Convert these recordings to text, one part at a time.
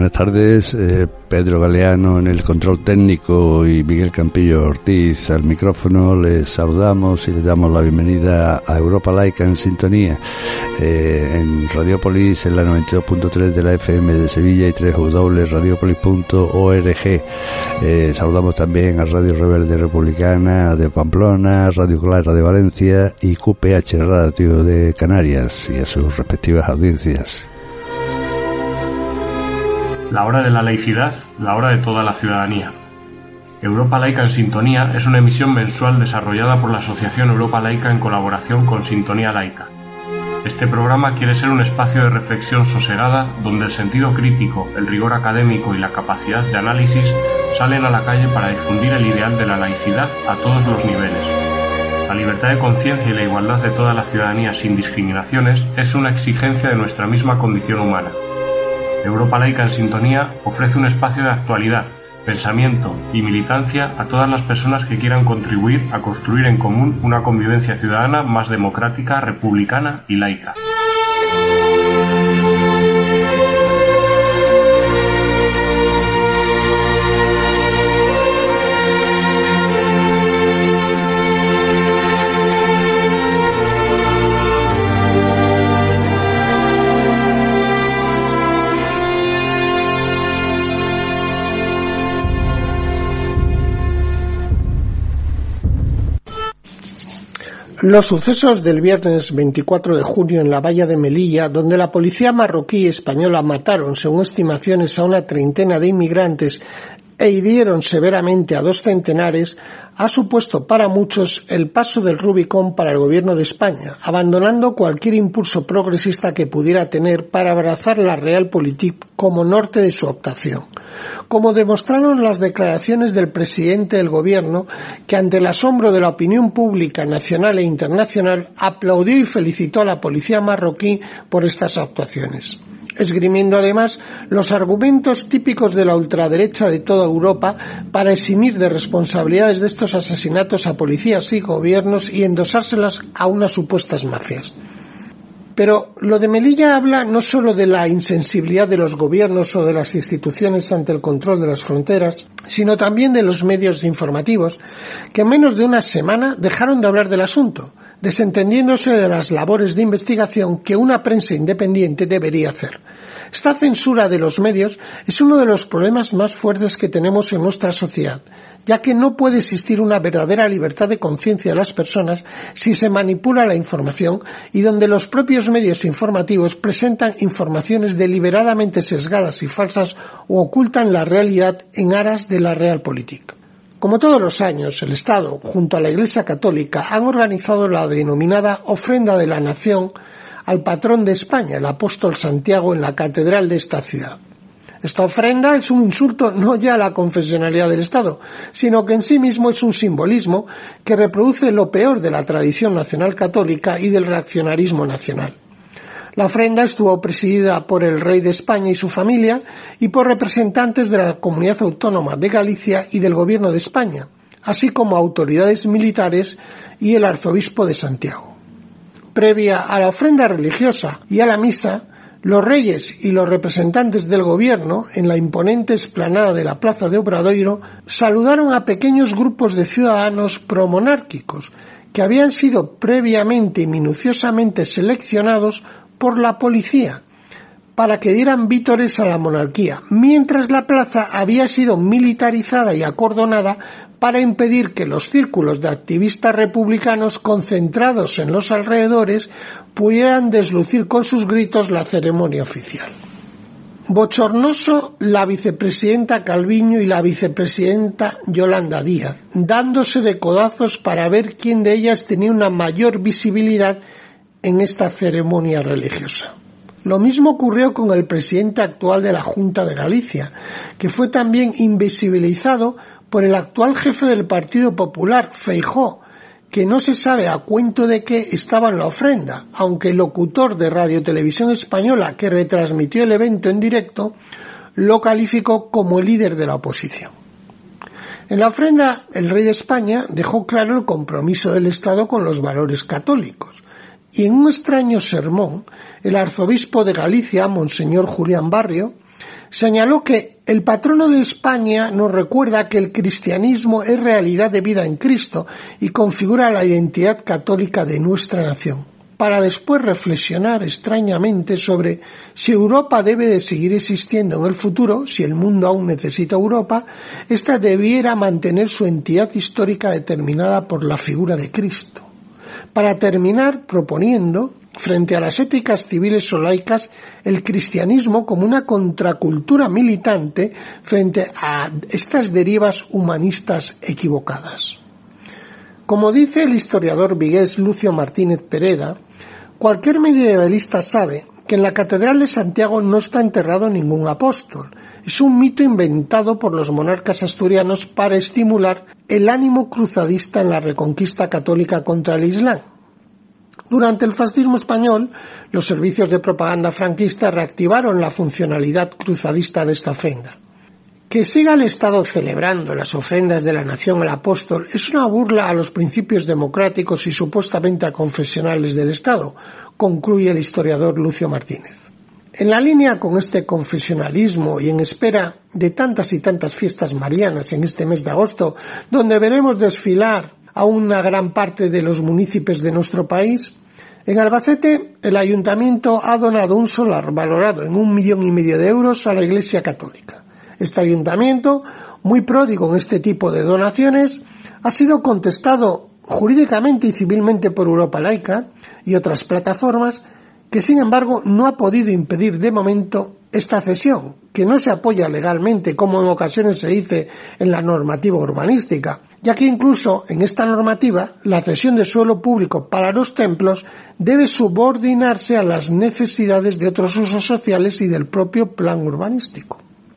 Buenas tardes, Pedro Galeano en el control técnico y Miguel Campillo Ortiz al micrófono. Les saludamos y les damos la bienvenida a Europa Laica en sintonía en Radiopolis, en la 92.3 de la FM de Sevilla y www.radiopolis.org. Saludamos también a Radio Rebelde Republicana de Pamplona, Radio Clara de Valencia y QPH Radio de Canarias y a sus respectivas audiencias. La hora de la laicidad, la hora de toda la ciudadanía. Europa Laica en Sintonía es una emisión mensual desarrollada por la Asociación Europa Laica en colaboración con Sintonía Laica. Este programa quiere ser un espacio de reflexión sosegada donde el sentido crítico, el rigor académico y la capacidad de análisis salen a la calle para difundir el ideal de la laicidad a todos los niveles. La libertad de conciencia y la igualdad de toda la ciudadanía sin discriminaciones es una exigencia de nuestra misma condición humana. Europa Laica en Sintonía ofrece un espacio de actualidad, pensamiento y militancia a todas las personas que quieran contribuir a construir en común una convivencia ciudadana más democrática, republicana y laica. Los sucesos del viernes 24 de junio en la valla de Melilla, donde la policía marroquí y española mataron, según estimaciones, a una treintena de inmigrantes e hirieron severamente a 2 centenares, ha supuesto para muchos el paso del Rubicón para el gobierno de España, abandonando cualquier impulso progresista que pudiera tener para abrazar la Realpolitik como norte de su actuación. Como demostraron las declaraciones del presidente del gobierno, que ante el asombro de la opinión pública nacional e internacional aplaudió y felicitó a la policía marroquí por estas actuaciones, esgrimiendo además los argumentos típicos de la ultraderecha de toda Europa para eximir de responsabilidades de estos asesinatos a policías y gobiernos y endosárselas a unas supuestas mafias. Pero lo de Melilla habla no solo de la insensibilidad de los gobiernos o de las instituciones ante el control de las fronteras, sino también de los medios informativos, que en menos de una semana dejaron de hablar del asunto, desentendiéndose de las labores de investigación que una prensa independiente debería hacer. Esta censura de los medios es uno de los problemas más fuertes que tenemos en nuestra sociedad, ya que no puede existir una verdadera libertad de conciencia de las personas si se manipula la información y donde los propios medios informativos presentan informaciones deliberadamente sesgadas y falsas o ocultan la realidad en aras de la Realpolitik. Como todos los años, el Estado, junto a la Iglesia Católica, han organizado la denominada Ofrenda de la Nación al patrón de España, el apóstol Santiago, en la catedral de esta ciudad. Esta ofrenda es un insulto no ya a la confesionalidad del Estado, sino que en sí mismo es un simbolismo que reproduce lo peor de la tradición nacional católica y del reaccionarismo nacional. La ofrenda estuvo presidida por el rey de España y su familia y por representantes de la Comunidad Autónoma de Galicia y del Gobierno de España, así como autoridades militares y el arzobispo de Santiago. Previa a la ofrenda religiosa y a la misa, los reyes y los representantes del gobierno, en la imponente explanada de la Plaza de Obradoiro, saludaron a pequeños grupos de ciudadanos promonárquicos que habían sido previamente y minuciosamente seleccionados por la policía para que dieran vítores a la monarquía, mientras la plaza había sido militarizada y acordonada para impedir que los círculos de activistas republicanos concentrados en los alrededores pudieran deslucir con sus gritos la ceremonia oficial. Bochornoso la vicepresidenta Calviño y la vicepresidenta Yolanda Díaz, dándose de codazos para ver quién de ellas tenía una mayor visibilidad en esta ceremonia religiosa. Lo mismo ocurrió con el presidente actual de la Junta de Galicia, que fue también invisibilizado por el actual jefe del Partido Popular, Feijóo, que no se sabe a cuento de qué estaba en la ofrenda, aunque el locutor de Radio Televisión Española que retransmitió el evento en directo lo calificó como el líder de la oposición. En la ofrenda, el rey de España dejó claro el compromiso del Estado con los valores católicos, y en un extraño sermón, el arzobispo de Galicia, Monseñor Julián Barrio, señaló que el patrono de España nos recuerda que el cristianismo es realidad de vida en Cristo y configura la identidad católica de nuestra nación, para después reflexionar extrañamente sobre si Europa debe de seguir existiendo en el futuro, si el mundo aún necesita Europa, ésta debiera mantener su entidad histórica determinada por la figura de Cristo. Para terminar proponiendo, frente a las éticas civiles o laicas, el cristianismo como una contracultura militante frente a estas derivas humanistas equivocadas. Como dice el historiador vigués Lucio Martínez Pereda, cualquier medievalista sabe que en la Catedral de Santiago no está enterrado ningún apóstol. Es un mito inventado por los monarcas asturianos para estimular el ánimo cruzadista en la reconquista católica contra el Islam. Durante el fascismo español, los servicios de propaganda franquista reactivaron la funcionalidad cruzadista de esta ofrenda. Que siga el Estado celebrando las ofrendas de la nación al apóstol es una burla a los principios democráticos y supuestamente confesionales del Estado, concluye el historiador Lucio Martínez. En la línea con este confesionalismo y en espera de tantas y tantas fiestas marianas en este mes de agosto, donde veremos desfilar a una gran parte de los municipios de nuestro país, en Albacete el ayuntamiento ha donado un solar valorado en 1,5 millones de euros a la Iglesia Católica. Este ayuntamiento, muy pródigo en este tipo de donaciones, ha sido contestado jurídicamente y civilmente por Europa Laica y otras plataformas que, sin embargo, no ha podido impedir de momento esta cesión, que no se apoya legalmente, como en ocasiones se dice en la normativa urbanística, ya que incluso en esta normativa la cesión de suelo público para los templos debe subordinarse a las necesidades de otros usos sociales y del propio plan urbanístico.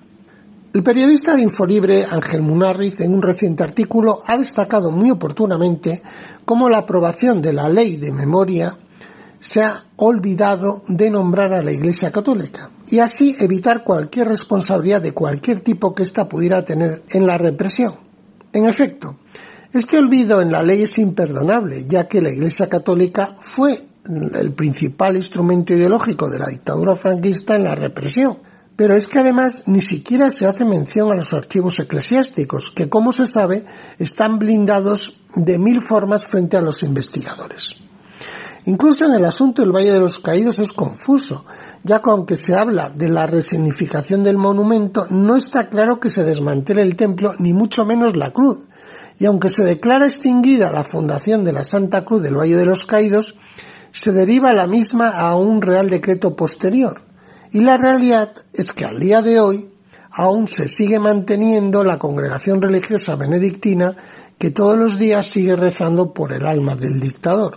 El periodista de Infolibre, Ángel Munarriz, en un reciente artículo, ha destacado muy oportunamente cómo la aprobación de la Ley de Memoria se ha olvidado de nombrar a la Iglesia Católica y así evitar cualquier responsabilidad de cualquier tipo que ésta pudiera tener en la represión. En efecto, este olvido en la ley es imperdonable, ya que la Iglesia Católica fue el principal instrumento ideológico de la dictadura franquista en la represión. Pero es que además ni siquiera se hace mención a los archivos eclesiásticos, que como se sabe están blindados de 1000 formas frente a los investigadores. Incluso en el asunto del Valle de los Caídos es confuso, ya que aunque se habla de la resignificación del monumento, no está claro que se desmantele el templo, ni mucho menos la cruz. Y aunque se declara extinguida la fundación de la Santa Cruz del Valle de los Caídos, se deriva la misma a un real decreto posterior. Y la realidad es que al día de hoy aún se sigue manteniendo la congregación religiosa benedictina que todos los días sigue rezando por el alma del dictador.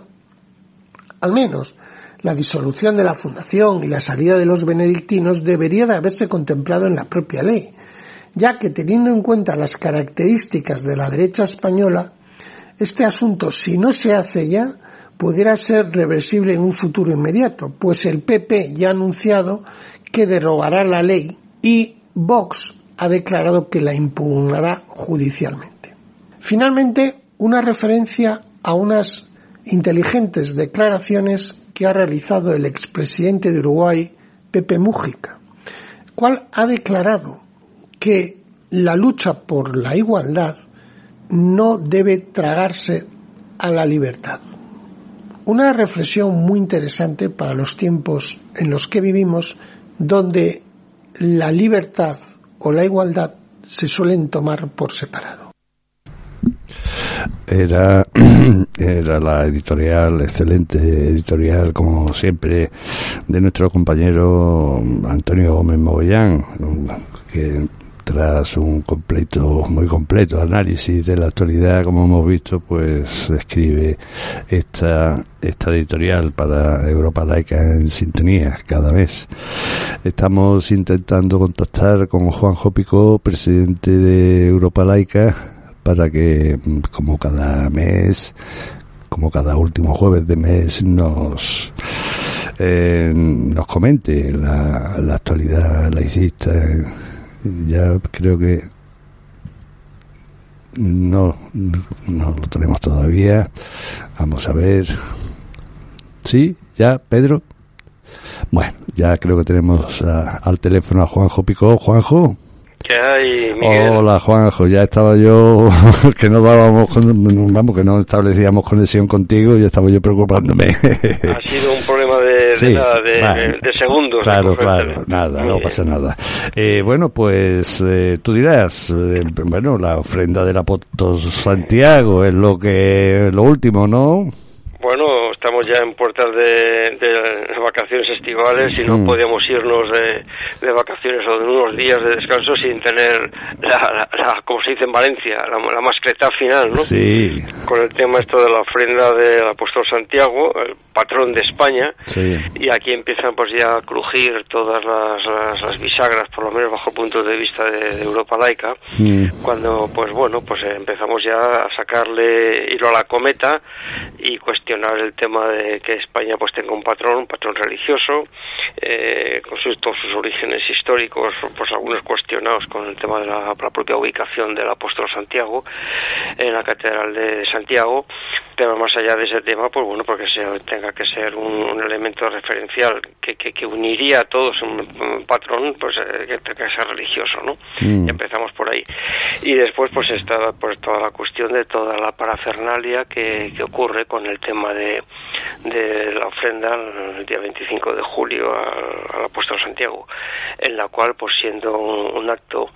Al menos la disolución de la fundación y la salida de los benedictinos debería de haberse contemplado en la propia ley, ya que teniendo en cuenta las características de la derecha española, este asunto, si no se hace ya, pudiera ser reversible en un futuro inmediato, pues el PP ya ha anunciado que derogará la ley y Vox ha declarado que la impugnará judicialmente. Finalmente, una referencia a unas inteligentes declaraciones que ha realizado el expresidente de Uruguay, Pepe Mújica, el cual ha declarado que la lucha por la igualdad no debe tragarse a la libertad. Una reflexión muy interesante para los tiempos en los que vivimos, donde la libertad o la igualdad se suelen tomar por separado. Era la editorial, excelente editorial, como siempre, de nuestro compañero Antonio Gómez Mogollán, que tras un muy completo análisis de la actualidad, como hemos visto, pues escribe esta editorial para Europa Laica en Sintonía cada mes. Estamos intentando contactar con Juanjo Picó, presidente de Europa Laica, para que, como cada último jueves de mes, nos comente la actualidad laicista. Ya creo que no lo tenemos todavía. Vamos a ver. Sí, ya, Pedro. Bueno, ya creo que tenemos al teléfono a Juanjo Picó. Juanjo. ¿Qué hay, Miguel? Hola, Juanjo, ya estaba yo que no establecíamos conexión contigo y estaba yo preocupándome. Ha sido un problema de segundos. Claro, nada, no pasa nada. Bueno, pues tú dirás, la ofrenda del apóstol Santiago es lo último, ¿no? Bueno, estamos ya en puertas de vacaciones estivales y no podíamos irnos de vacaciones o de unos días de descanso sin tener como se dice en Valencia, la mascletá final, ¿no? Sí. Con el tema esto de la ofrenda del apóstol Santiago, el patrón de España, sí. Y aquí empiezan pues ya a crujir todas las bisagras, por lo menos bajo el punto de vista de Europa laica, cuando pues empezamos ya a sacarle hilo a la cometa y cuestionar el tema de que España pues tenga un patrón religioso, con todos sus orígenes históricos, pues algunos cuestionados con el tema de la propia ubicación del apóstol Santiago en la catedral de Santiago, pero más allá de ese tema, pues bueno, porque tenga que ser un elemento referencial que uniría a todos un patrón, pues que tenga que ser religioso, ¿no? Y empezamos por ahí. Y después pues está pues toda la cuestión de toda la parafernalia que ocurre con el tema de la ofrenda el día 25 de julio al apóstol Santiago, en la cual pues siendo un acto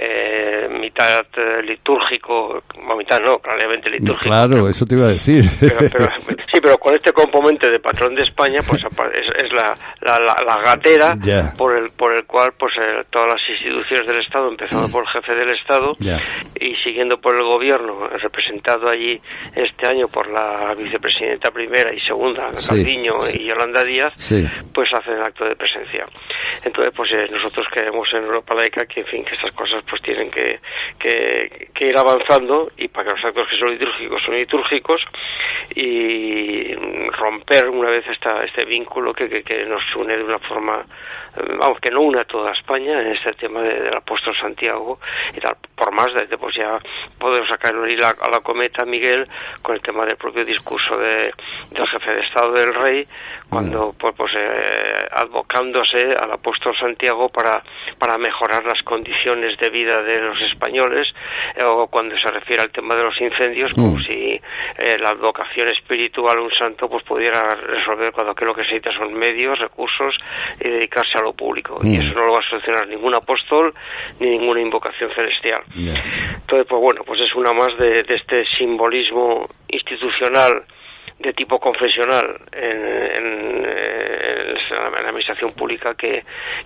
mitad litúrgico, mitad no, claramente litúrgico. Claro, eso te iba a decir. Pero con este componente de patrón de España, pues es la gatera por el cual pues todas las instituciones del Estado, empezando por el jefe del Estado y siguiendo por el gobierno, representado allí este año por la vicepresidenta primera y segunda, Calviño y Yolanda Díaz, pues hacen acto de presencia. Entonces, pues nosotros creemos en Europa laica que, en fin, que estas cosas pues tienen que ir avanzando, y para que los actos que son litúrgicos y romper una vez este vínculo que nos une de una forma, que no une a toda España en este tema del apóstol Santiago y tal. Por más de pues ya podemos sacar un hilo a la cometa, Miguel, con el tema del propio discurso del jefe de Estado del Rey, cuando advocándose al apóstol Santiago para mejorar las condiciones de vida de los españoles, o cuando se refiere al tema de los incendios, como si la advocación espiritual un santo pues pudiera resolver cuando lo que se necesita son medios, recursos y dedicarse a lo público, y eso no lo va a solucionar ningún apóstol ni ninguna invocación celestial. Entonces, pues bueno, pues es una más de este simbolismo institucional de tipo confesional en la administración pública que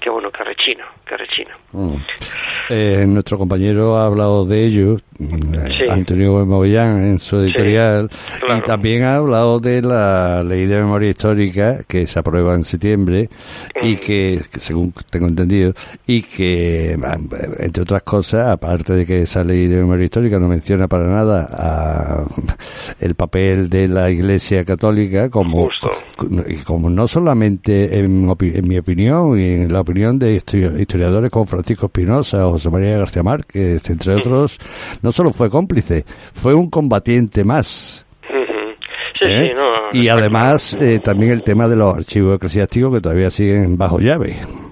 rechina. Nuestro compañero ha hablado de ello, Antonio Mogollán, en su editorial, y también ha hablado de la Ley de Memoria Histórica que se aprueba en septiembre y que, según tengo entendido, y que, entre otras cosas, aparte de que esa Ley de Memoria Histórica no menciona para nada el papel de la Iglesia Católica como no solamente en mi opinión y en la opinión de historiadores como Francisco Espinosa o José María García Márquez, entre otros, no solo fue cómplice, fue un combatiente más. Y además también el tema de los archivos eclesiásticos que todavía siguen bajo llave.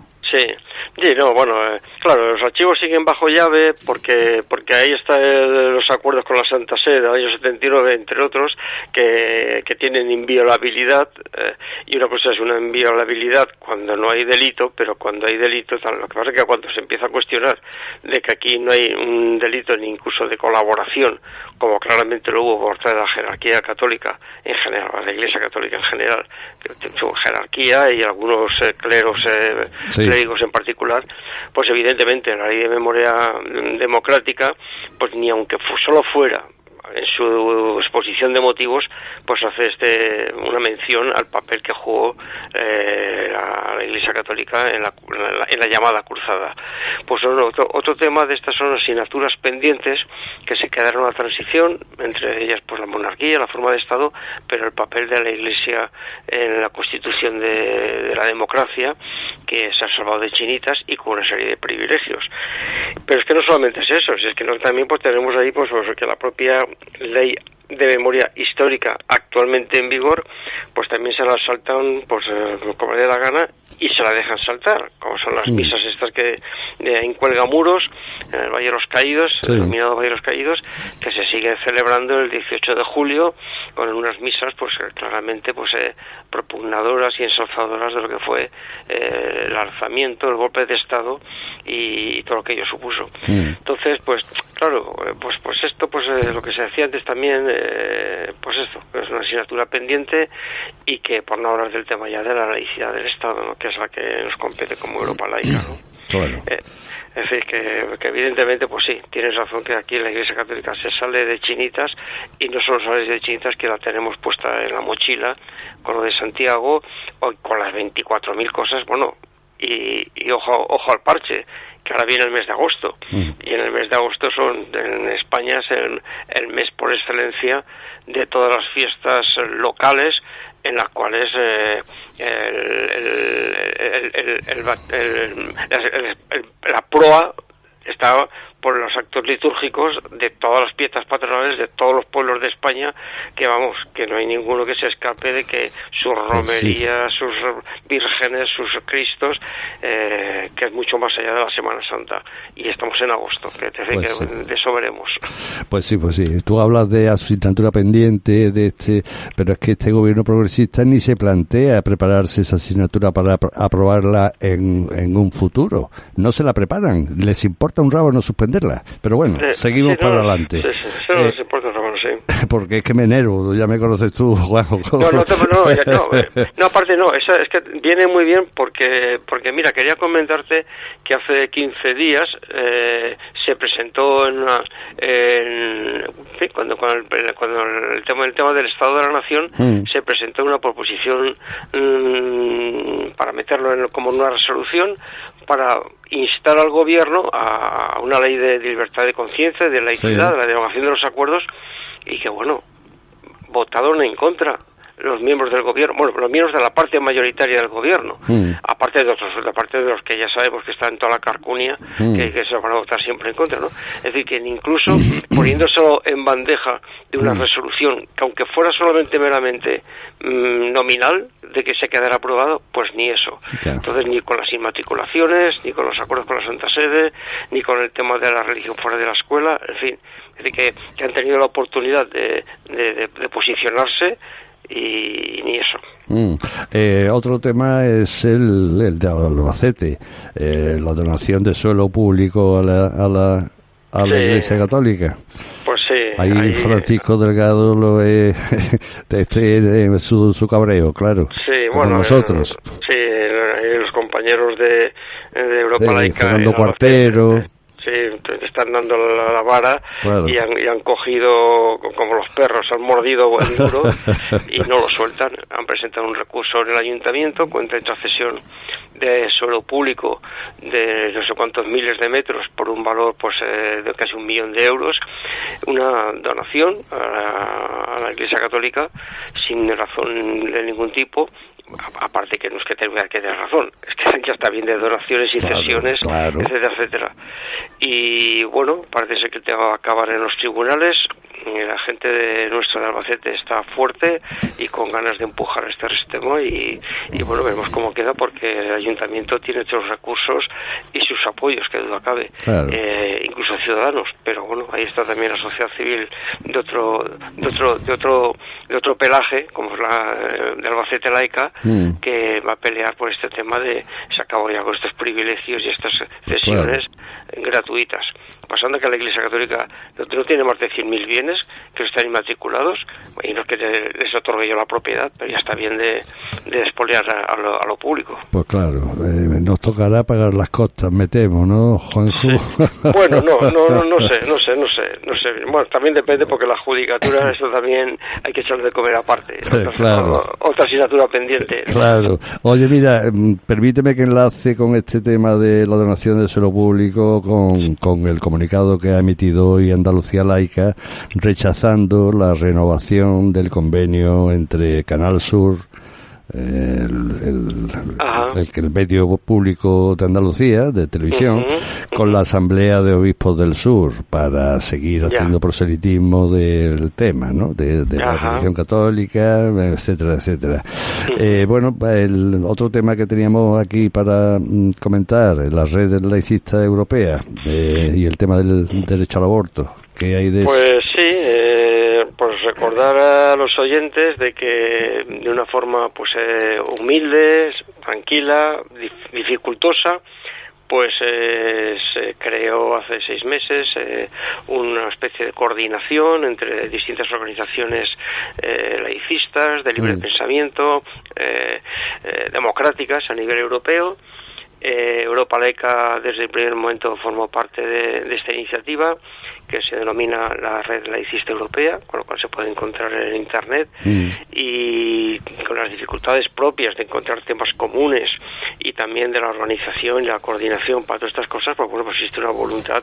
Claro, los archivos siguen bajo llave porque ahí están los acuerdos con la Santa Sede del año 79, entre otros, que tienen inviolabilidad, y una cosa es una inviolabilidad cuando no hay delito, pero cuando hay delito, lo que pasa es que cuando se empieza a cuestionar de que aquí no hay un delito ni incluso de colaboración, como claramente lo hubo por parte de la jerarquía católica en general, la Iglesia Católica en general, su jerarquía y algunos clérigos en particular, pues evidentemente la Ley de Memoria Democrática, pues ni aunque solo fuera en su exposición de motivos, pues hace una mención al papel que jugó la Iglesia Católica en la llamada cruzada. Pues otro tema de estas son las asignaturas pendientes que se quedaron a la transición, entre ellas pues la monarquía, la forma de Estado, pero el papel de la Iglesia en la constitución de la democracia, que se ha salvado de chinitas y con una serie de privilegios. Pero es que no solamente es eso, es que también pues tenemos ahí pues que la propia Ley de Memoria Histórica actualmente en vigor pues también se la saltan pues como le dé la gana y se la dejan saltar, como son las misas estas que en Cuelgamuros, en el Valle de los Caídos, el denominado Valle de los Caídos, que se sigue celebrando el 18 de julio con unas misas pues claramente pues propugnadoras y ensalzadoras de lo que fue el alzamiento, el golpe de Estado y todo lo que ello supuso. Entonces, pues claro, pues esto, pues lo que se decía antes también, pues esto, es una asignatura pendiente y que por no hablar del tema ya de la laicidad del Estado, ¿no?, que es la que nos compete como Europa laica, ¿no? Claro. Es decir, que evidentemente, pues sí, tienes razón que aquí la Iglesia Católica se sale de chinitas y no solo sale de chinitas, que la tenemos puesta en la mochila con lo de Santiago o con las 24.000 cosas, bueno, y ojo al parche, que ahora viene el mes de agosto, y en el mes de agosto en España es el mes por excelencia de todas las fiestas locales, en las cuales la proa está por los actos litúrgicos de todas las fiestas patronales de todos los pueblos de España, que vamos, que no hay ninguno que se escape de que sus romerías, sus vírgenes, sus cristos, que es mucho más allá de la Semana Santa, y estamos en agosto, que de eso veremos. Pues sí, tú hablas de asignatura pendiente pero es que este gobierno progresista ni se plantea prepararse esa asignatura para aprobarla en un futuro, no se la preparan, les importa un rabo no suspenderla, pero bueno, seguimos para adelante. No les importa un rabo, sí. Porque es que me enervo, ya me conoces tú, Juan. No, aparte no, es que viene muy bien porque mira, quería comentarte que hace 15 días se presentó cuando el tema del Estado de la Nación, se presentó una proposición para meterlo como una resolución para instar al gobierno a una ley de libertad de conciencia, de laicidad, de la derogación de los acuerdos, y que bueno, votaron en contra los miembros del gobierno, bueno, los miembros de la parte mayoritaria del gobierno, aparte de los que ya sabemos que están en toda la carcunia, que se van a votar siempre en contra, ¿no? Es decir, que incluso poniéndoselo en bandeja de una resolución, que aunque fuera solamente meramente nominal, de que se quedara aprobado, pues ni eso. Claro. Entonces, ni con las inmatriculaciones, ni con los acuerdos con la Santa Sede, ni con el tema de la religión fuera de la escuela, en fin, es decir, que han tenido la oportunidad de posicionarse y ni eso. Otro tema es el de Albacete, la donación de suelo público a la Iglesia Católica. Pues sí. Ahí Francisco Delgado su cabreo, claro. Sí, como bueno, nosotros. Los compañeros de Europa Laica. Fernando Cuartero. Sí, están dando la vara, claro. y han cogido, como los perros, han mordido el duro y no lo sueltan. Han presentado un recurso en el ayuntamiento contra intracesión de suelo público de no sé cuántos miles de metros por un valor pues de casi 1 millón de euros, una donación a la Iglesia Católica sin razón de ningún tipo. Aparte que no es que tenga que tener razón, es que ya está bien de donaciones y cesiones, claro. etcétera. Y bueno, parece ser que te va a acabar en los tribunales. La gente de nuestro de Albacete está fuerte y con ganas de empujar este tema y bueno, veremos cómo queda, porque el ayuntamiento tiene otros recursos y sus apoyos, que duda cabe, claro. Incluso ciudadanos, pero bueno, ahí está también la sociedad civil de otro pelaje, como es la de Albacete Laica, que va a pelear por este tema de se acabó ya con estos privilegios y estas cesiones gratuitas, pasando que la Iglesia Católica no tiene más de 100.000 bienes que están inmatriculados, y no es que les otorgue yo la propiedad, pero ya está bien de despolear a lo público. Pues claro, nos tocará pagar las costas, me temo, ¿no, Juanjo? Bueno, no sé. Bueno, también depende, porque la judicatura, eso también hay que echarle de comer aparte. Otra asignatura pendiente. Claro. Oye, mira, permíteme que enlace con este tema de la donación de suelo público con el comunicado que ha emitido hoy Andalucía Laica, rechazando la renovación del convenio entre Canal Sur el medio público de Andalucía, de televisión, con la Asamblea de Obispos del Sur, para seguir haciendo proselitismo del tema, ¿no? De la religión católica, etcétera, etcétera. Bueno, el otro tema que teníamos aquí para comentar, la red laicista europea, y el tema del derecho al aborto. ¿Qué hay de eso? Pues sí, pues recordar a los oyentes de que de una forma pues humilde, tranquila, dificultosa, pues se creó hace 6 meses una especie de coordinación entre distintas organizaciones laicistas, de libre pensamiento, democráticas a nivel europeo. Europa Laica desde el primer momento formó parte de esta iniciativa, que se denomina la Red Laicista Europea, con lo cual se puede encontrar en Internet, y con las dificultades propias de encontrar temas comunes y también de la organización y la coordinación para todas estas cosas, pues bueno, pues existe una voluntad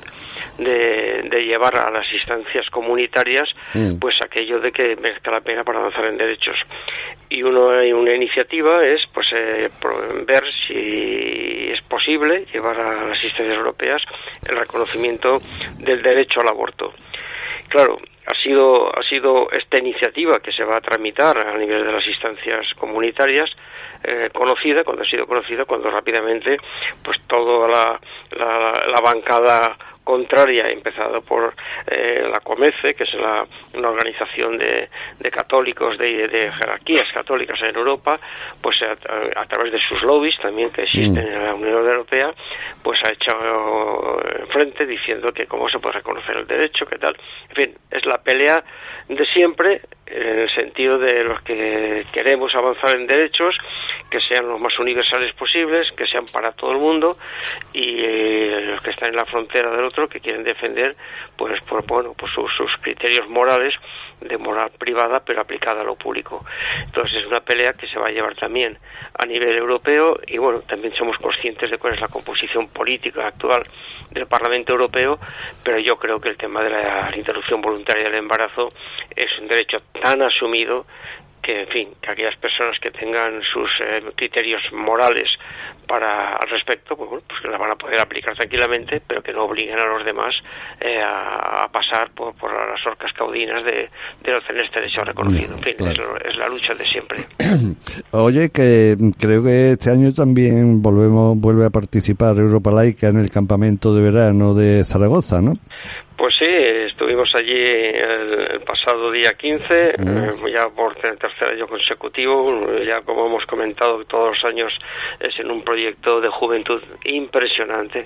de llevar a las instancias comunitarias pues aquello de que merezca la pena para avanzar en derechos. Y una iniciativa es pues ver si es posible llevar a las instancias europeas el reconocimiento del derecho al aborto. Claro, ha sido esta iniciativa que se va a tramitar a nivel de las instancias comunitarias conocida, cuando rápidamente pues toda la bancada contraria, empezado por la COMECE, que es una organización de católicos, de jerarquías católicas en Europa, pues a través de sus lobbies también que existen en la Unión Europea, pues ha hecho frente diciendo que cómo se puede reconocer el derecho, qué tal. En fin, es la pelea de siempre, en el sentido de los que queremos avanzar en derechos, que sean los más universales posibles, que sean para todo el mundo, y los que están en la frontera del otro, que quieren defender pues sus criterios morales, de moral privada pero aplicada a lo público. Entonces es una pelea que se va a llevar también a nivel europeo, y bueno, también somos conscientes de cuál es la composición política actual del Parlamento Europeo, pero yo creo que el tema de la interrupción voluntaria del embarazo es un derecho tan asumido que, en fin, que aquellas personas que tengan sus criterios morales al respecto, pues bueno, pues que la van a poder aplicar tranquilamente, pero que no obliguen a los demás a pasar por las orcas caudinas de no tener este derecho reconocido. En fin, claro. Es la lucha de siempre. Oye, que creo que este año también vuelve a participar Europa Laica en el campamento de verano de Zaragoza, ¿no? Pues sí, estuvimos allí el pasado día 15, ya por tercer año consecutivo, ya como hemos comentado todos los años, es en un proyecto de juventud impresionante.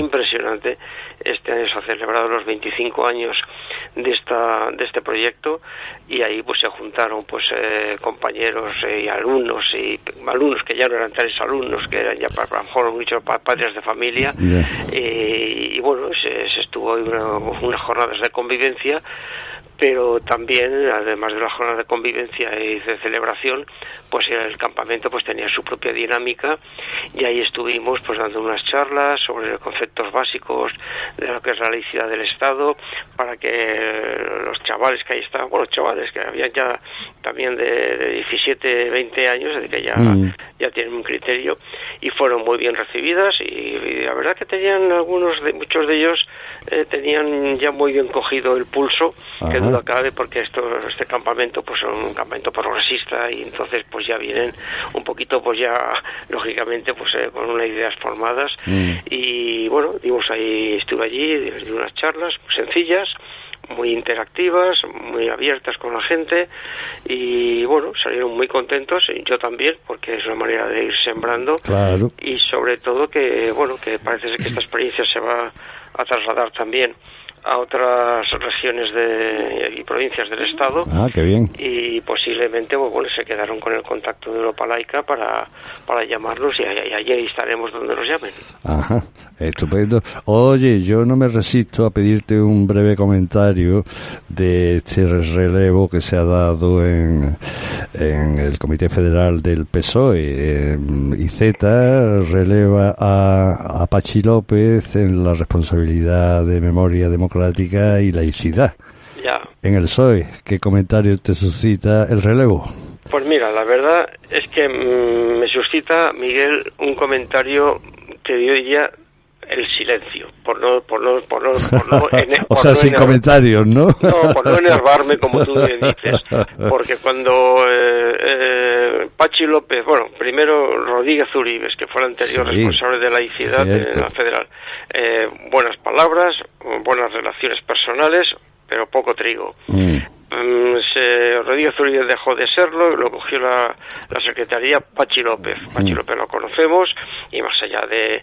Este año se han celebrado los 25 años de este proyecto, y ahí pues se juntaron pues compañeros y alumnos que ya no eran tales alumnos, que eran ya a lo mejor muchos padres de familia, y bueno, se estuvo unas jornadas de convivencia, pero también, además de las jornadas de convivencia y de celebración, pues el campamento pues tenía su propia dinámica, y ahí estuvimos pues dando unas charlas sobre conceptos básicos de lo que es la laicidad del Estado, para que los chavales que ahí estaban, bueno, chavales que habían ya también de 17, 20 años, de que ya tienen un criterio, y fueron muy bien recibidas, y la verdad que tenían muchos de ellos tenían ya muy bien cogido el pulso. Que duda cabe, porque este campamento pues es un campamento progresista, y entonces pues ya vienen un poquito pues ya lógicamente pues con unas ideas formadas, y bueno, estuve allí, di unas charlas muy sencillas, muy interactivas, muy abiertas con la gente, y bueno, salieron muy contentos, y yo también, porque es una manera de ir sembrando, claro. Y sobre todo que bueno, que parece ser que esta experiencia se va a trasladar también a otras regiones y provincias del Estado. Qué bien. Y posiblemente pues bueno, se quedaron con el contacto de Europa Laica para llamarnos, y allí estaremos donde nos llamen. Ajá, estupendo. Oye, yo no me resisto a pedirte un breve comentario de este relevo que se ha dado en el Comité Federal del PSOE. Iceta releva a Pachi López en la responsabilidad de memoria democrática y laicidad. Ya. En el PSOE, ¿qué comentario te suscita el relevo? Pues mira, la verdad es que me suscita, Miguel, un comentario que yo diría el silencio, por no sin comentarios, ¿no? No, por no enervarme, como tú bien dices, porque cuando Pachi López, bueno, primero Rodríguez Uribes, que fue el anterior responsable de laicidad en la Federal, buenas palabras, buenas relaciones personales, pero poco trigo. Rodríguez Uribes dejó de serlo, lo cogió la secretaría Pachi López. Pachi López lo conocemos, y más allá de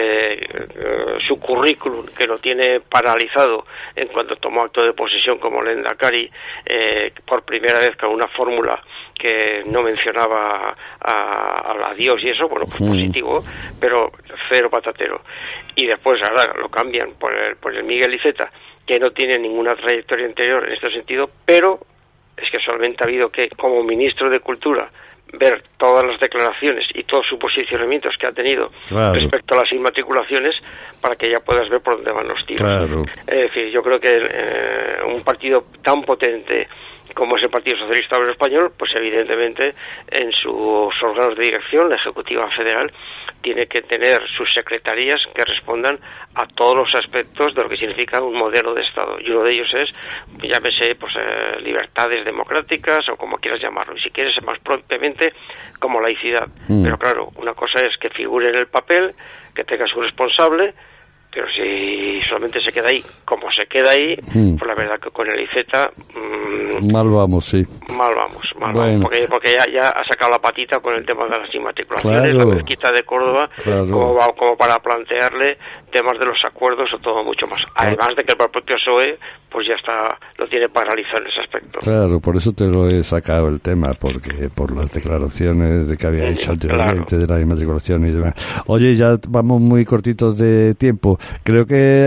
su currículum, que lo tiene paralizado en cuanto tomó acto de posesión como Lehendakari, por primera vez con una fórmula que no mencionaba a Dios y eso, bueno, pues positivo, pero cero patatero. Y después ahora lo cambian por el Miguel Iceta, que no tiene ninguna trayectoria anterior en este sentido, pero es que solamente ha habido que, como ministro de Cultura, ver todas las declaraciones y todos sus posicionamientos que ha tenido respecto a las inmatriculaciones para que ya puedas ver por dónde van los tiros. Claro. Es decir, yo creo que un partido tan potente como es el Partido Socialista Obrero Español, pues evidentemente en sus órganos de dirección, la Ejecutiva Federal, tiene que tener sus secretarías que respondan a todos los aspectos de lo que significa un modelo de Estado. Y uno de ellos es, llámese, pues libertades democráticas o como quieras llamarlo, y si quieres más propiamente como laicidad. Pero claro, una cosa es que figure en el papel, que tenga su responsable, pero si solamente se queda ahí como se queda ahí, pues la verdad que con el Iceta mal vamos, sí. Mal vamos, porque ya ha sacado la patita con el tema de las inmatriculaciones, la mezquita de Córdoba, como para plantearle temas de los acuerdos o todo mucho más. Además de que el propio PSOE pues ya lo tiene paralizado en ese aspecto. Claro, por eso te lo he sacado el tema, porque por las declaraciones de que había hecho anteriormente de la inmatriculación y demás. Oye, ya vamos muy cortitos de tiempo. Creo que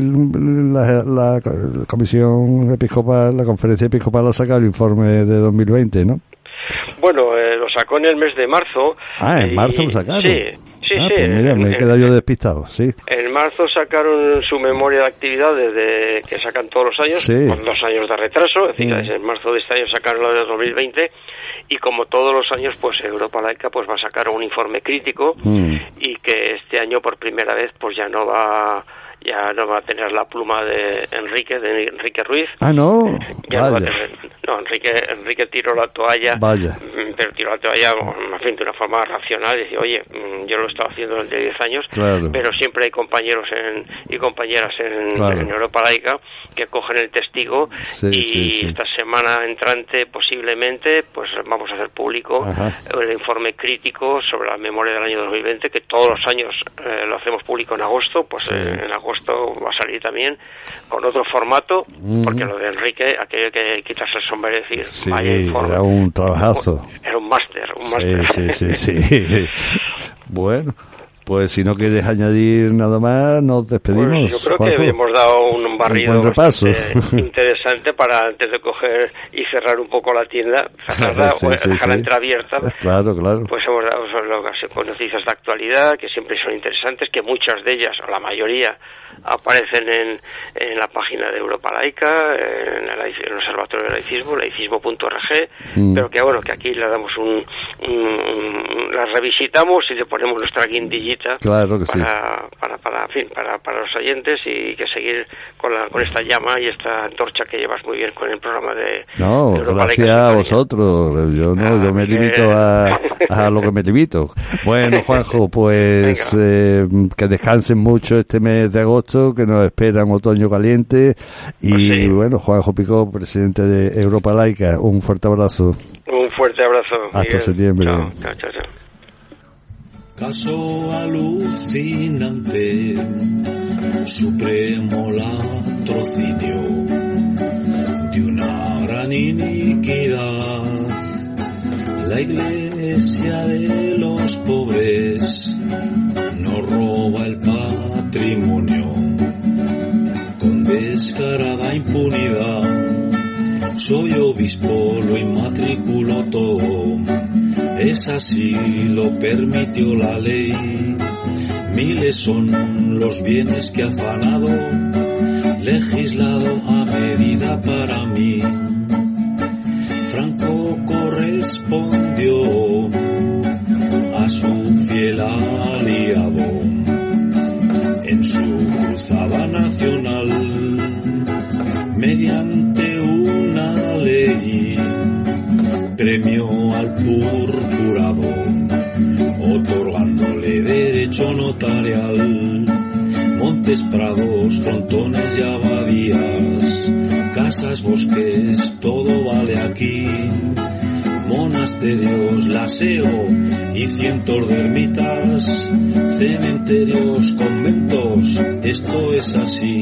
la Comisión Episcopal, la Conferencia Episcopal ha sacado el informe de 2020, ¿no? Bueno, lo sacó en el mes de marzo. En marzo lo sacaron. Sí, pues mira, me he quedado yo despistado, sí. En marzo sacaron su memoria de actividades que sacan todos los años, con 2 años de retraso, es decir, en marzo de este año sacaron la de 2020, y como todos los años, pues Europa Laica pues va a sacar un informe crítico, y que este año por primera vez pues ya no va a tener la pluma de Enrique Ruiz. No. Ya no va a tener. No, Enrique tiró la toalla. Vaya. Pero tiró la toalla, en fin, de una forma racional. Y dice, oye, yo lo he estado haciendo durante 10 años, pero siempre hay compañeros y compañeras en Europa Laica que cogen el testigo, esta semana entrante posiblemente pues vamos a hacer público el informe crítico sobre la memoria del año 2020, que todos los años lo hacemos público en agosto, pues en agosto va a salir también con otro formato, porque lo de Enrique, aquello que quitarse el sombrero y decir, vaya informe, era un trabajazo. Era un máster. Sí. Bueno, pues si no quieres añadir nada más, nos despedimos. Pues yo creo Juanjo, que hemos dado un barrido interesante para antes de coger y cerrar un poco la tienda, dejarla entreabierta. Claro. Pues hemos dado noticias de actualidad que siempre son interesantes, que muchas de ellas, o la mayoría, aparecen en la página de Europa Laica, en el Observatorio del Laicismo, laicismo.org, pero que bueno, que aquí le damos las revisitamos y le ponemos nuestra guindillita para los oyentes, y que seguir con esta llama y esta antorcha que llevas muy bien con el programa de Europa gracias Laica. A vosotros, yo me limito a lo que me limito. Bueno, Juanjo, pues que descansen mucho este mes de agosto, que nos espera un otoño caliente, y bueno, Juanjo Picó, presidente de Europa Laica, un fuerte abrazo. Un fuerte abrazo, hasta Miguel. Septiembre. Chao. Caso alucinante, supremo latrocinio de una gran iniquidad. La Iglesia de los pobres nos roba el patrimonio con descarada impunidad. Soy obispo, lo inmatriculo todo, es así, lo permitió la ley. Miles son los bienes que ha afanado, legislado a medida para mí. Franco corre respondió a su fiel aliado en su cruzada nacional mediante una ley. Premió al purpurado, otorgándole derecho notarial. Montes, prados, frontones y abadías, casas, bosques, todo vale aquí. Monasterios, laseo y cientos de ermitas, cementerios, conventos, esto es así.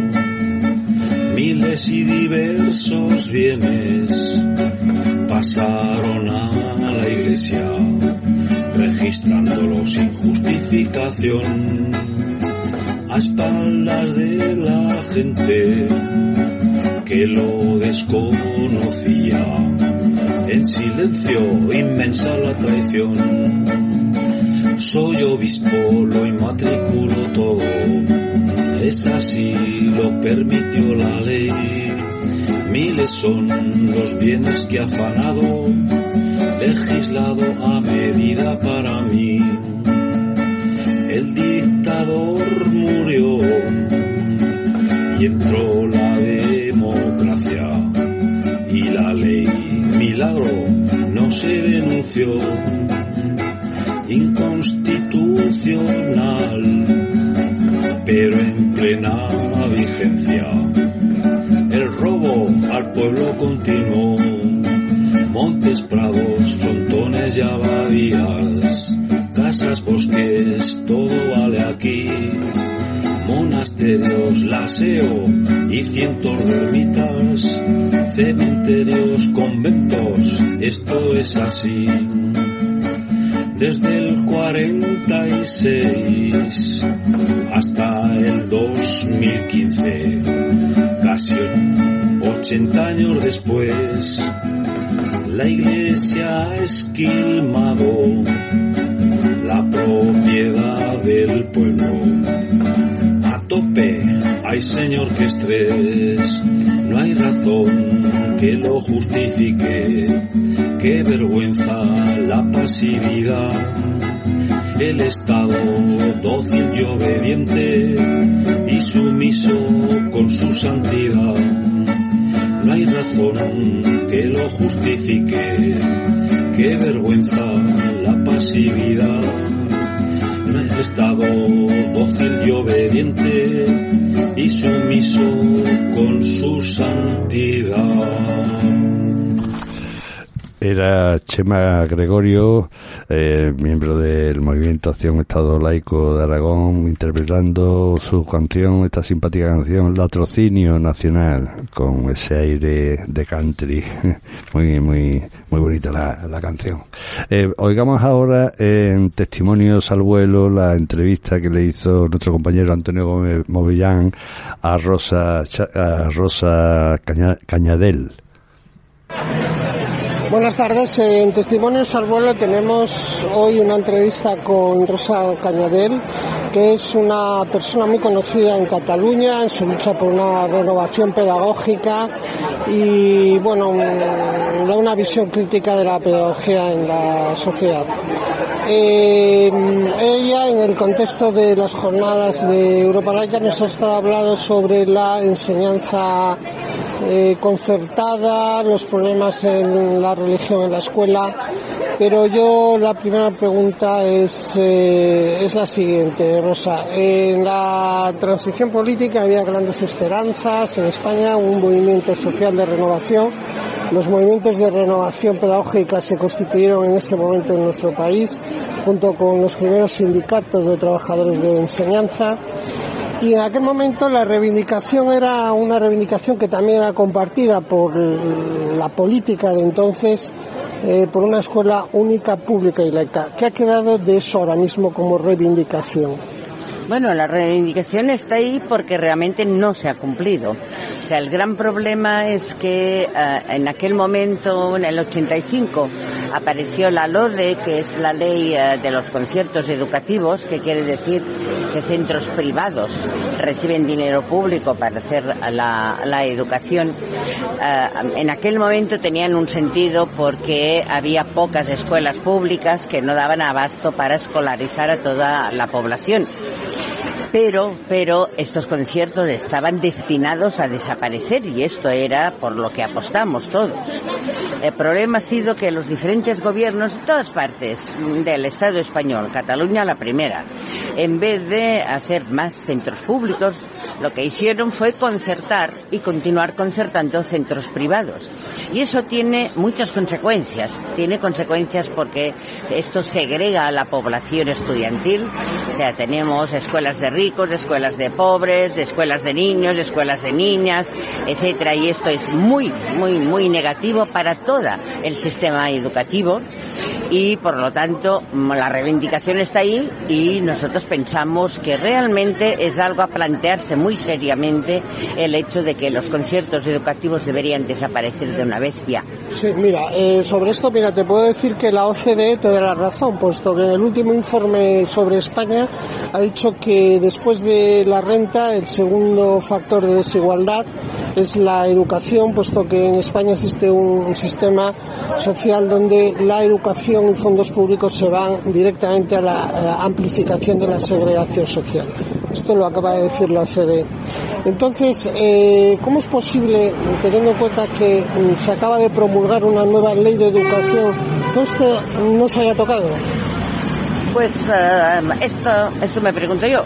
Miles y diversos bienes pasaron a la iglesia, registrándolos sin justificación, a espaldas de la gente que lo desconocía. En silencio inmensa la traición. Soy obispo, lo inmatriculo todo. Es así, lo permitió la ley. Miles son los bienes que ha afanado, legislado a medida para mí. El dictador murió y entró la democracia y la ley, milagro, no se denunció. Inconstitucional, pero en plena vigencia. El robo al pueblo continuó. Montes, prados, frontones y abadías, casas, bosques, todo vale aquí. Monasterios, laseo y cientos de ermitas, cementerios, conventos, esto es así. Desde el 46 hasta el 2015, casi 80 años después, la Iglesia ha esquilmado la propiedad del pueblo. A tope, ay señor, qué estrés, no hay razón que lo justifique. Qué vergüenza la pasividad, el Estado dócil y obediente y sumiso con su santidad. No hay razón que lo justifique. Qué vergüenza la pasividad, el Estado dócil y obediente y sumiso con su santidad. Era Chema Gregorio, miembro del Movimiento Acción Estado Laico de Aragón, interpretando su canción, esta simpática canción, Latrocinio Nacional, con ese aire de country. Muy, muy, muy bonita la canción. Oigamos ahora en Testimonios al Vuelo la entrevista que le hizo nuestro compañero Antonio Gómez Movillán a Rosa Cañadel. Buenas tardes, en Testimonios al Vuelo tenemos hoy una entrevista con Rosa Cañadel, que es una persona muy conocida en Cataluña en su lucha por una renovación pedagógica y, bueno, da una visión crítica de la pedagogía en la sociedad. Ella, en el contexto de las jornadas de Europa Laica, nos ha estado hablando sobre la enseñanza concertada, los problemas en la religión en la escuela, pero yo la primera pregunta es la siguiente, Rosa. En la transición política había grandes esperanzas en España, un movimiento social de renovación. Los movimientos de renovación pedagógica se constituyeron en ese momento en nuestro país, junto con los primeros sindicatos de trabajadores de enseñanza. Y en aquel momento la reivindicación era una reivindicación que también era compartida por la política de entonces, por una escuela única, pública y laica. ¿Qué ha quedado de eso ahora mismo como reivindicación? Bueno, la reivindicación está ahí porque realmente no se ha cumplido. O sea, el gran problema es que en aquel momento, en el 85, apareció la LODE, que es la ley de los conciertos educativos, que quiere decir que centros privados reciben dinero público para hacer la educación. En aquel momento tenían un sentido porque había pocas escuelas públicas que no daban abasto para escolarizar a toda la población. Pero estos conciertos estaban destinados a desaparecer y esto era por lo que apostamos todos. El problema ha sido que los diferentes gobiernos de todas partes del Estado español, Cataluña la primera, en vez de hacer más centros públicos, lo que hicieron fue concertar y continuar concertando centros privados. Y eso tiene muchas consecuencias. Tiene consecuencias porque esto segrega a la población estudiantil. O sea, tenemos escuelas de ricos, escuelas de pobres, escuelas de niños, escuelas de niñas, etcétera. Y esto es muy, muy, muy negativo para todo el sistema educativo. Y por lo tanto la reivindicación está ahí y nosotros pensamos que realmente es algo a plantearse muy seriamente, el hecho de que los conciertos educativos deberían desaparecer de una vez ya. Sí, mira, sobre esto, te puedo decir que la OCDE te da la razón, puesto que en el último informe sobre España ha dicho que después de la renta el segundo factor de desigualdad es la educación, puesto que en España existe un sistema social donde la educación y fondos públicos se van directamente a la amplificación de la segregación social. Esto lo acaba de decir la OCDE. Entonces, ¿cómo es posible, teniendo en cuenta que se acaba de promulgar una nueva ley de educación, todo esto no se haya tocado? Pues esto me pregunto yo.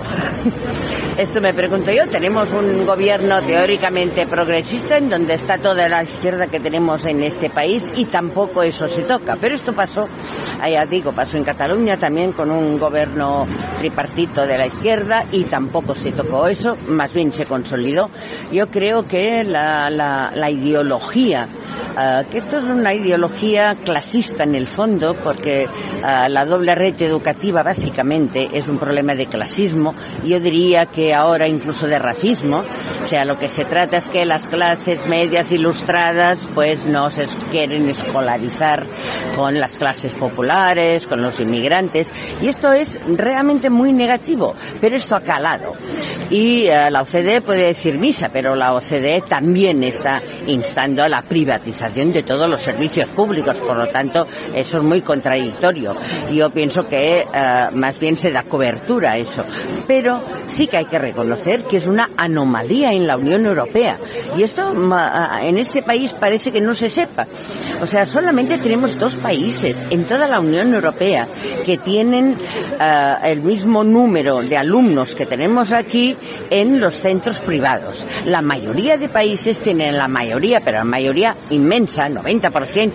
Tenemos un gobierno teóricamente progresista en donde está toda la izquierda que tenemos en este país y tampoco eso se toca. Pero esto pasó en Cataluña también con un gobierno tripartito de la izquierda y tampoco se tocó eso, más bien se consolidó. Yo creo que la ideología, que esto es una ideología clasista en el fondo, porque la doble red educativa básicamente es un problema de clasismo. Yo diría que ahora incluso de racismo. O sea, lo que se trata es que las clases medias ilustradas pues no se quieren escolarizar con las clases populares, con los inmigrantes, y esto es realmente muy negativo, pero esto ha calado. Y la OCDE puede decir misa, pero la OCDE también está instando a la privatización de todos los servicios públicos, por lo tanto eso es muy contradictorio. Yo pienso que más bien se da cobertura a eso, pero sí que hay que reconocer que es una anomalía en la Unión Europea, y esto en este país parece que no se sepa. O sea, solamente tenemos 2 países en toda la Unión Europea que tienen el mismo número de alumnos que tenemos aquí en los centros privados. La mayoría de países tienen pero la mayoría inmensa, 90%,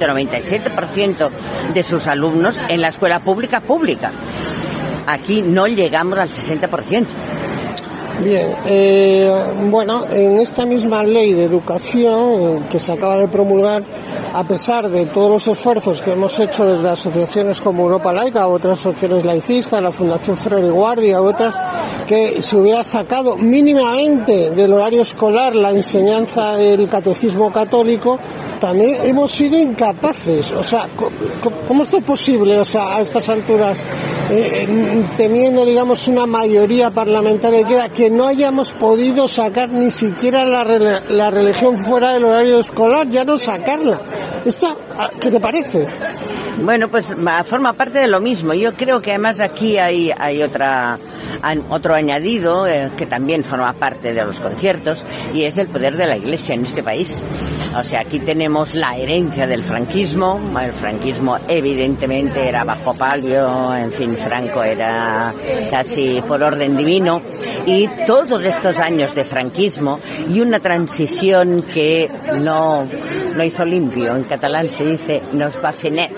97% de sus alumnos en la escuela pública. Aquí no llegamos al 60%. Bien, en esta misma ley de educación que se acaba de promulgar, a pesar de todos los esfuerzos que hemos hecho desde asociaciones como Europa Laica, otras asociaciones laicistas, la Fundación Ferrer y Guardia, otras, que se hubiera sacado mínimamente del horario escolar la enseñanza del catecismo católico, también hemos sido incapaces. O sea, ¿cómo esto es posible? O sea, a estas alturas, teniendo, digamos, una mayoría parlamentaria que no hayamos podido sacar ni siquiera la religión fuera del horario escolar, ya no sacarla. ¿Esto qué te parece? Bueno, pues forma parte de lo mismo. Yo creo que además aquí hay otro añadido que también forma parte de los conciertos, y es el poder de la Iglesia en este país. O sea, aquí tenemos la herencia del franquismo. El franquismo evidentemente era bajo palio, en fin, Franco era casi por orden divino, y todos estos años de franquismo y una transición que no hizo limpio. En catalán se dice nos va fer net.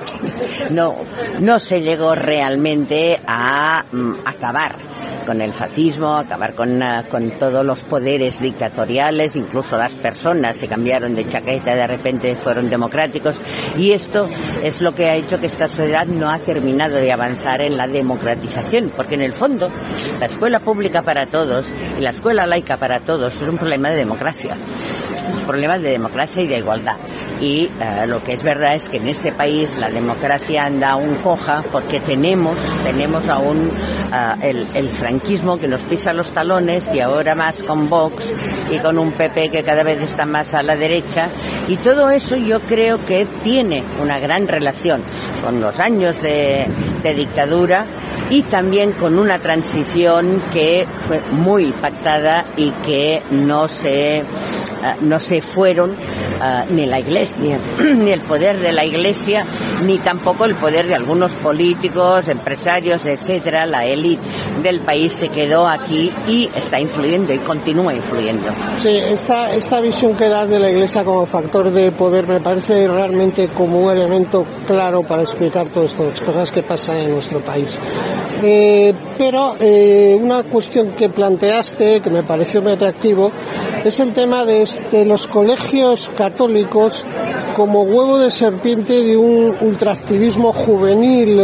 No se llegó realmente a acabar con el fascismo, acabar con todos los poderes dictatoriales, incluso las personas se cambiaron de chaqueta, de repente fueron democráticos, y esto es lo que ha hecho que esta sociedad no ha terminado de avanzar en la democratización, porque en el fondo la escuela pública para todos y la escuela laica para todos es un problema de democracia. Problemas de democracia y de igualdad. y lo que es verdad es que en este país la democracia anda aún coja porque tenemos aún el franquismo que nos pisa los talones, y ahora más con Vox y con un PP que cada vez está más a la derecha, y todo eso yo creo que tiene una gran relación con los años de dictadura y también con una transición que fue muy pactada y que no se fueron ni la Iglesia, ni el poder de la Iglesia, ni tampoco el poder de algunos políticos, empresarios, etcétera. La élite del país se quedó aquí y está influyendo y continúa influyendo. Sí, esta visión que das de la Iglesia como factor de poder me parece realmente como un elemento claro para explicar todas estas cosas que pasan en nuestro país. Pero una cuestión que planteaste, que me pareció muy atractivo, es el tema de los colegios católicos como huevo de serpiente de un ultraactivismo juvenil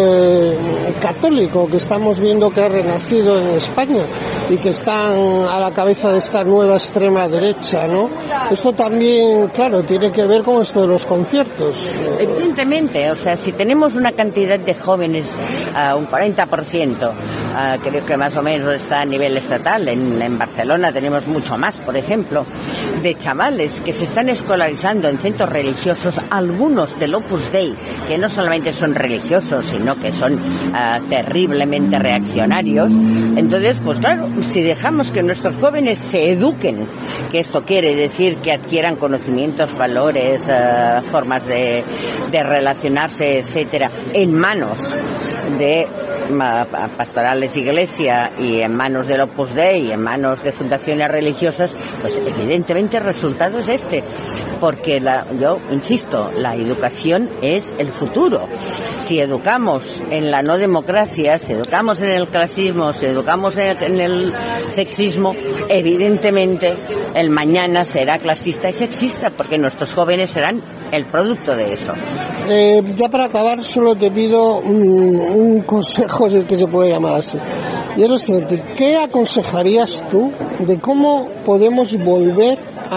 católico que estamos viendo que ha renacido en España y que están a la cabeza de esta nueva extrema derecha, ¿no? Esto también, claro, tiene que ver con esto de los conciertos. Evidentemente, o sea, si tenemos una cantidad de jóvenes, un 40%, creo que más o menos está a nivel estatal, en Barcelona tenemos mucho más, por ejemplo, de chavales que se están escolarizando en centros religiosos, algunos del Opus Dei, que no solamente son religiosos, sino que son terriblemente reaccionarios. Entonces, pues claro, si dejamos que nuestros jóvenes se eduquen, que esto quiere decir que adquieran conocimientos, valores, formas de relacionarse, etcétera, en manos de pastorales Iglesia y en manos del Opus Dei y en manos de fundaciones religiosas, pues evidentemente el resultado es porque yo insisto, la educación es el futuro. Si educamos en la no democracia, si educamos en el clasismo, si educamos en el sexismo, evidentemente el mañana será clasista y sexista, porque nuestros jóvenes serán el producto de eso. Ya para acabar, solo te pido un consejo, si es que se puede llamar así. Y es lo siguiente: ¿qué aconsejarías tú de cómo podemos volver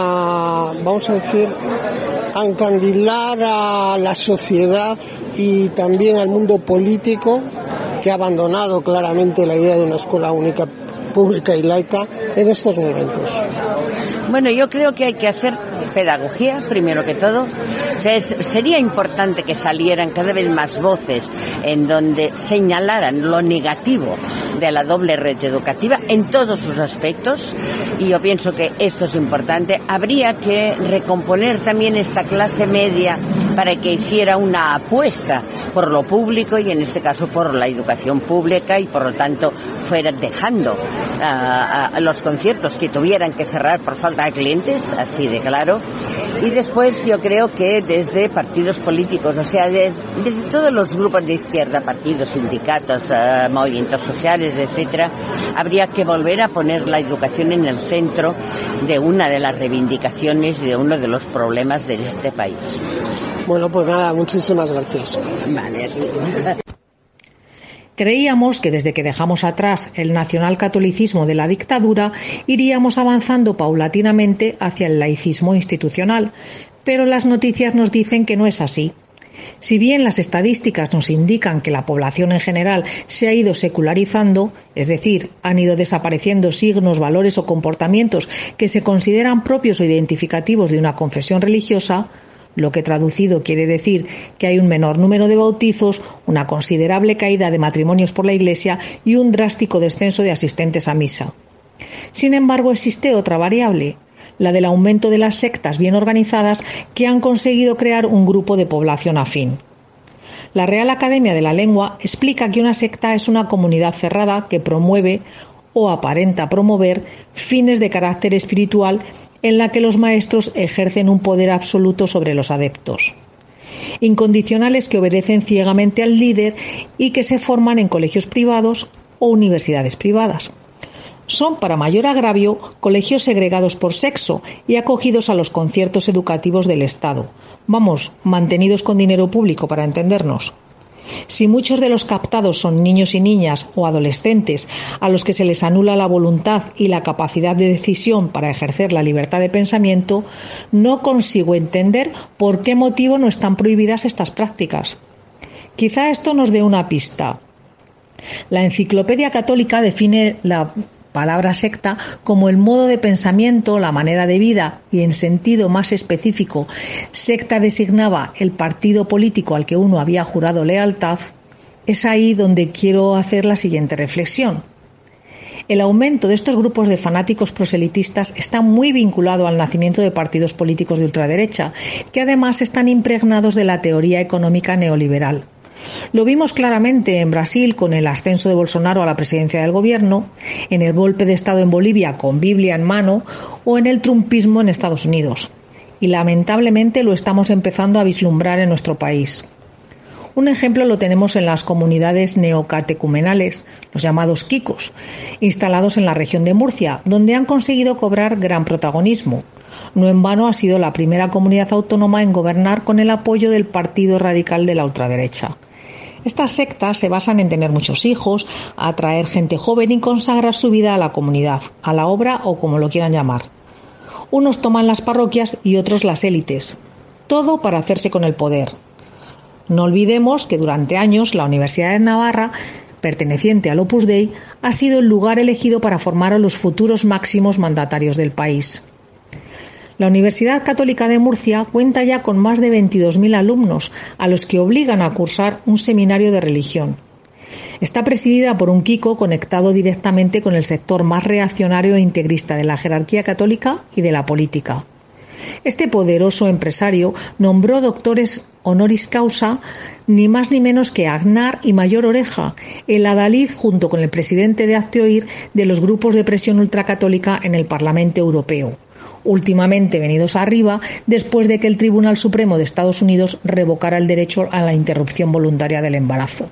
a, vamos a decir, a encandilar a la sociedad y también al mundo político, que ha abandonado claramente la idea de una escuela única, pública y laica en estos momentos? Bueno, yo creo que hay que hacer pedagogía, primero que todo. O sea, sería importante que salieran cada vez más voces en donde señalaran lo negativo de la doble red educativa en todos sus aspectos, y yo pienso que esto es importante. Habría que recomponer también esta clase media para que hiciera una apuesta por lo público y en este caso por la educación pública, y por lo tanto fuera dejando a los conciertos que tuvieran que cerrar por falta de clientes, así de claro. Y después yo creo que desde partidos políticos, o sea, desde todos los grupos de izquierda, partidos, sindicatos, movimientos sociales, etcétera, habría que volver a poner la educación en el centro de una de las reivindicaciones y de uno de los problemas de este país. Bueno, pues nada, muchísimas gracias. Vale, así. Creíamos que desde que dejamos atrás el nacionalcatolicismo de la dictadura iríamos avanzando paulatinamente hacia el laicismo institucional, pero las noticias nos dicen que no es así. Si bien las estadísticas nos indican que la población en general se ha ido secularizando, es decir, han ido desapareciendo signos, valores o comportamientos que se consideran propios o identificativos de una confesión religiosa, lo que traducido quiere decir que hay un menor número de bautizos, una considerable caída de matrimonios por la Iglesia y un drástico descenso de asistentes a misa. Sin embargo, existe otra variable, la del aumento de las sectas bien organizadas que han conseguido crear un grupo de población afín. La Real Academia de la Lengua explica que una secta es una comunidad cerrada que promueve o aparenta promover fines de carácter espiritual en la que los maestros ejercen un poder absoluto sobre los adeptos. Incondicionales que obedecen ciegamente al líder y que se forman en colegios privados o universidades privadas. Son, para mayor agravio, colegios segregados por sexo y acogidos a los conciertos educativos del Estado. Vamos, mantenidos con dinero público, para entendernos. Si muchos de los captados son niños y niñas o adolescentes a los que se les anula la voluntad y la capacidad de decisión para ejercer la libertad de pensamiento, no consigo entender por qué motivo no están prohibidas estas prácticas. Quizá esto nos dé una pista. La Enciclopedia Católica define la palabra secta como el modo de pensamiento, la manera de vida y, en sentido más específico, secta designaba el partido político al que uno había jurado lealtad. Es ahí donde quiero hacer la siguiente reflexión. El aumento de estos grupos de fanáticos proselitistas está muy vinculado al nacimiento de partidos políticos de ultraderecha, que además están impregnados de la teoría económica neoliberal. Lo vimos claramente en Brasil con el ascenso de Bolsonaro a la presidencia del gobierno, en el golpe de Estado en Bolivia con Biblia en mano o en el trumpismo en Estados Unidos. Y lamentablemente lo estamos empezando a vislumbrar en nuestro país. Un ejemplo lo tenemos en las comunidades neocatecumenales, los llamados kikos, instalados en la región de Murcia, donde han conseguido cobrar gran protagonismo. No en vano ha sido la primera comunidad autónoma en gobernar con el apoyo del Partido Radical de la ultraderecha. Estas sectas se basan en tener muchos hijos, atraer gente joven y consagrar su vida a la comunidad, a la obra o como lo quieran llamar. Unos toman las parroquias y otros las élites. Todo para hacerse con el poder. No olvidemos que durante años la Universidad de Navarra, perteneciente al Opus Dei, ha sido el lugar elegido para formar a los futuros máximos mandatarios del país. La Universidad Católica de Murcia cuenta ya con más de 22.000 alumnos, a los que obligan a cursar un seminario de religión. Está presidida por un kiko conectado directamente con el sector más reaccionario e integrista de la jerarquía católica y de la política. Este poderoso empresario nombró doctores honoris causa ni más ni menos que a Aznar y Mayor Oreja, el adalid junto con el presidente de Hazte Oír de los grupos de presión ultracatólica en el Parlamento Europeo, últimamente venidos arriba después de que el Tribunal Supremo de Estados Unidos revocara el derecho a la interrupción voluntaria del embarazo.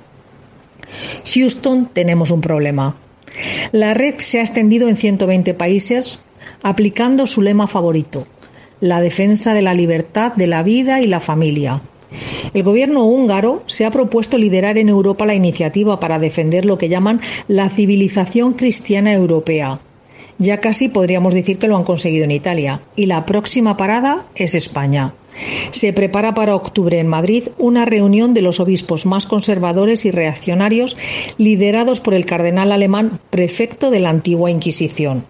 Houston, tenemos un problema. La red se ha extendido en 120 países aplicando su lema favorito: la defensa de la libertad, de la vida y la familia. El gobierno húngaro se ha propuesto liderar en Europa la iniciativa para defender lo que llaman la civilización cristiana europea. Ya casi podríamos decir que lo han conseguido en Italia, y la próxima parada es España. Se prepara para octubre en Madrid una reunión de los obispos más conservadores y reaccionarios, liderados por el cardenal alemán prefecto de la antigua Inquisición.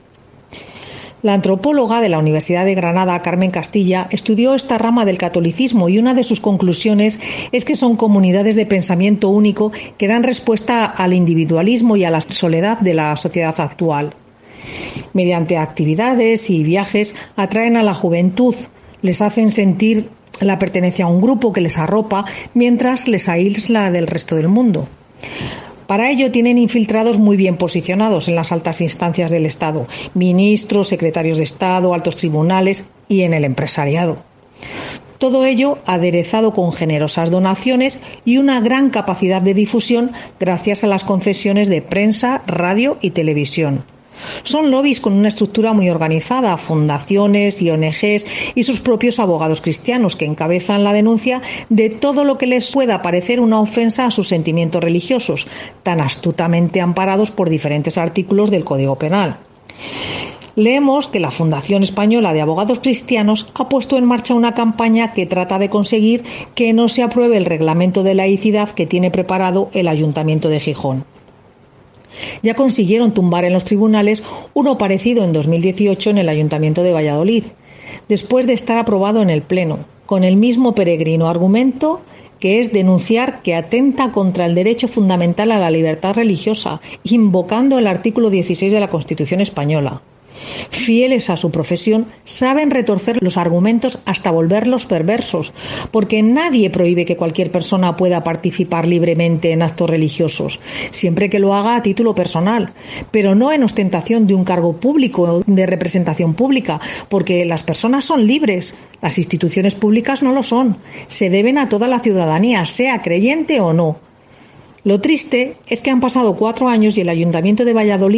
La antropóloga de la Universidad de Granada, Carmen Castilla, estudió esta rama del catolicismo y una de sus conclusiones es que son comunidades de pensamiento único que dan respuesta al individualismo y a la soledad de la sociedad actual. Mediante actividades y viajes atraen a la juventud, les hacen sentir la pertenencia a un grupo que les arropa mientras les aísla del resto del mundo. Para ello tienen infiltrados muy bien posicionados en las altas instancias del Estado, ministros, secretarios de Estado, altos tribunales y en el empresariado. Todo ello aderezado con generosas donaciones y una gran capacidad de difusión gracias a las concesiones de prensa, radio y televisión. Son lobbies con una estructura muy organizada, fundaciones y ONGs y sus propios abogados cristianos que encabezan la denuncia de todo lo que les pueda parecer una ofensa a sus sentimientos religiosos, tan astutamente amparados por diferentes artículos del Código Penal. Leemos que la Fundación Española de Abogados Cristianos ha puesto en marcha una campaña que trata de conseguir que no se apruebe el reglamento de laicidad que tiene preparado el Ayuntamiento de Gijón. Ya consiguieron tumbar en los tribunales uno parecido en 2018 en el Ayuntamiento de Valladolid, después de estar aprobado en el Pleno, con el mismo peregrino argumento, que es denunciar que atenta contra el derecho fundamental a la libertad religiosa, invocando el artículo 16 de la Constitución española. Fieles a su profesión, saben retorcer los argumentos hasta volverlos perversos, porque nadie prohíbe que cualquier persona pueda participar libremente en actos religiosos, siempre que lo haga a título personal, pero no en ostentación de un cargo público o de representación pública, porque las personas son libres, las instituciones públicas no lo son, se deben a toda la ciudadanía, sea creyente o no. Lo triste es que han pasado 4 años y el Ayuntamiento de Valladolid,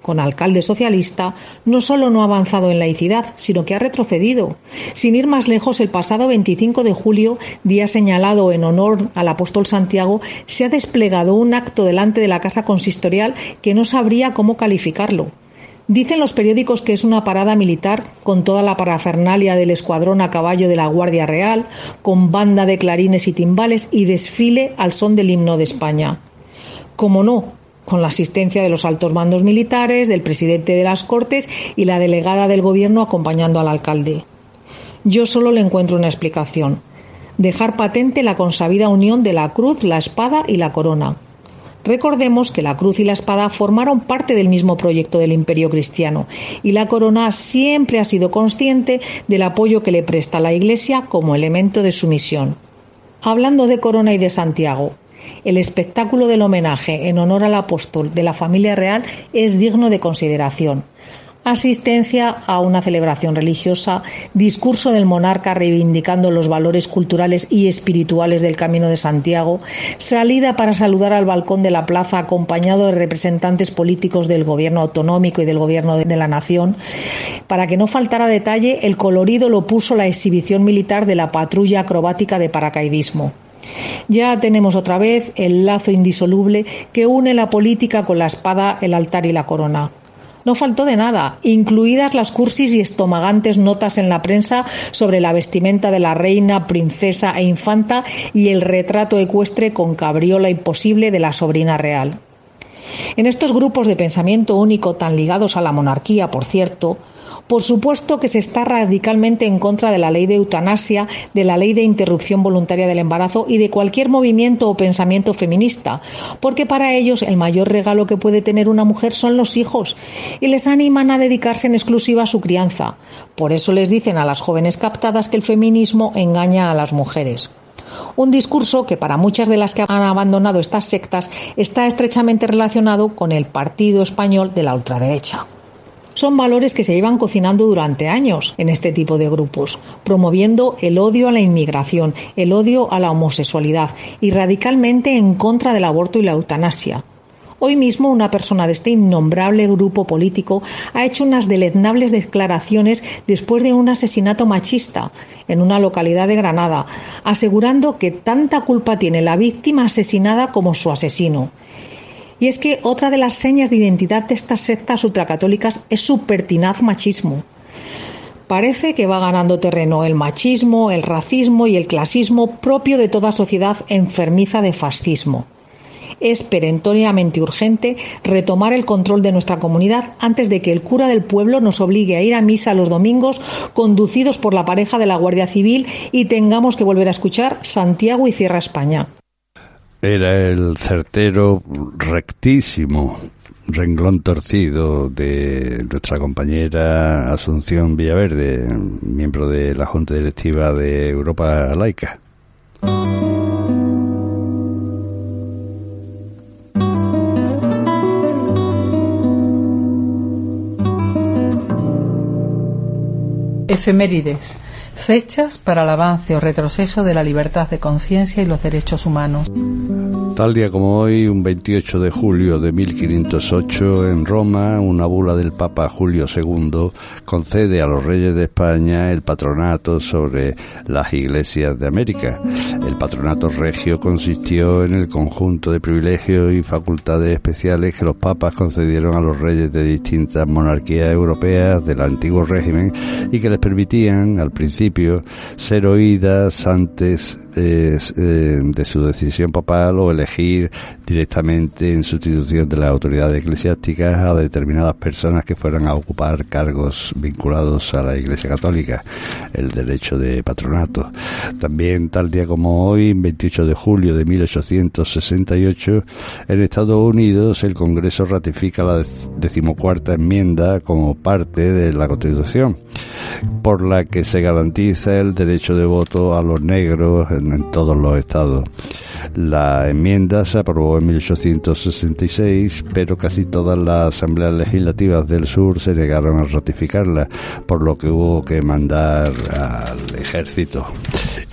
con alcalde socialista, no solo no ha avanzado en laicidad, sino que ha retrocedido. Sin ir más lejos, el pasado 25 de julio, día señalado en honor al apóstol Santiago, se ha desplegado un acto delante de la Casa Consistorial que no sabría cómo calificarlo. Dicen los periódicos que es una parada militar con toda la parafernalia del escuadrón a caballo de la Guardia Real, con banda de clarines y timbales y desfile al son del himno de España. Como no, con la asistencia de los altos mandos militares, del presidente de las Cortes y la delegada del Gobierno acompañando al alcalde. Yo solo le encuentro una explicación: dejar patente la consabida unión de la cruz, la espada y la corona. Recordemos que la cruz y la espada formaron parte del mismo proyecto del Imperio cristiano y la corona siempre ha sido consciente del apoyo que le presta la Iglesia como elemento de su misión. Hablando de corona y de Santiago, el espectáculo del homenaje en honor al apóstol de la familia real es digno de consideración. Asistencia a una celebración religiosa, discurso del monarca reivindicando los valores culturales y espirituales del Camino de Santiago, salida para saludar al balcón de la plaza acompañado de representantes políticos del gobierno autonómico y del gobierno de la nación. Para que no faltara detalle, el colorido lo puso la exhibición militar de la patrulla acrobática de paracaidismo. Ya tenemos otra vez el lazo indisoluble que une la política con la espada, el altar y la corona. No faltó de nada, incluidas las cursis y estomagantes notas en la prensa sobre la vestimenta de la reina, princesa e infanta y el retrato ecuestre con cabriola imposible de la sobrina real. En estos grupos de pensamiento único tan ligados a la monarquía, por cierto, por supuesto que se está radicalmente en contra de la ley de eutanasia, de la ley de interrupción voluntaria del embarazo y de cualquier movimiento o pensamiento feminista, porque para ellos el mayor regalo que puede tener una mujer son los hijos y les animan a dedicarse en exclusiva a su crianza. Por eso les dicen a las jóvenes captadas que el feminismo engaña a las mujeres. Un discurso que para muchas de las que han abandonado estas sectas está estrechamente relacionado con el partido español de la ultraderecha. Son valores que se llevan cocinando durante años en este tipo de grupos, promoviendo el odio a la inmigración, el odio a la homosexualidad y radicalmente en contra del aborto y la eutanasia. Hoy mismo una persona de este innombrable grupo político ha hecho unas deleznables declaraciones después de un asesinato machista en una localidad de Granada, asegurando que tanta culpa tiene la víctima asesinada como su asesino. Y es que otra de las señas de identidad de estas sectas ultracatólicas es su pertinaz machismo. Parece que va ganando terreno el machismo, el racismo y el clasismo propio de toda sociedad enfermiza de fascismo. Es perentoriamente urgente retomar el control de nuestra comunidad antes de que el cura del pueblo nos obligue a ir a misa los domingos conducidos por la pareja de la Guardia Civil y tengamos que volver a escuchar Santiago y cierra España. Era el certero, rectísimo renglón torcido de nuestra compañera Asunción Villaverde, miembro de la Junta Directiva de Europa Laica. Efemérides. Fechas para el avance o retroceso de la libertad de conciencia y los derechos humanos. Tal día como hoy, un 28 de julio de 1508, en Roma, una bula del Papa Julio II concede a los reyes de España el patronato sobre las iglesias de América. El patronato regio consistió en el conjunto de privilegios y facultades especiales que los papas concedieron a los reyes de distintas monarquías europeas del antiguo régimen y que les permitían, al principio, ser oídas antes de su decisión papal o elegir directamente en sustitución de las autoridades eclesiásticas a determinadas personas que fueran a ocupar cargos vinculados a la Iglesia Católica, el derecho de patronato. También tal día como hoy, 28 de julio de 1868, en Estados Unidos el Congreso ratifica la 14ª enmienda como parte de la Constitución, por la que se garantiza el derecho de voto a los negros en todos los estados. La enmienda se aprobó en 1866, pero casi todas las asambleas legislativas del sur se negaron a ratificarla, por lo que hubo que mandar al ejército.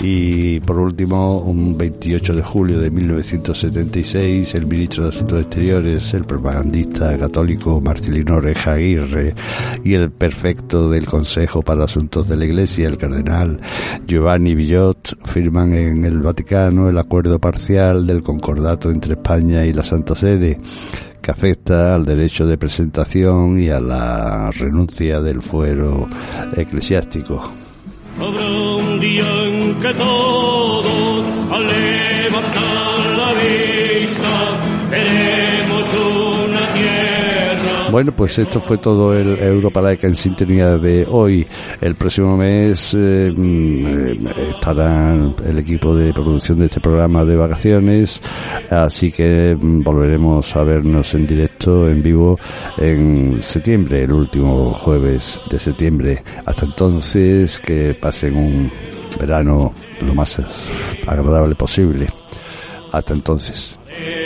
Y por último, un 28 de julio de 1976, el ministro de Asuntos Exteriores, el propagandista católico Marcelino Oreja Aguirre, y el prefecto del Consejo para Asuntos de la Iglesia, el cardenal Giovanni Villot, firman en el Vaticano el acuerdo parcial del concordato entre España y la Santa Sede, que afecta al derecho de presentación y a la renuncia del fuero eclesiástico. Habrá un día en que todos, al levantar la vista, veremos una tierra. Bueno, pues esto fue todo el Europa Laica en Sintonía de hoy. El próximo mes estará el equipo de producción de este programa de vacaciones, así que volveremos a vernos en directo, en vivo, en septiembre, el último jueves de septiembre. Hasta entonces, que pasen un verano lo más agradable posible. Hasta entonces.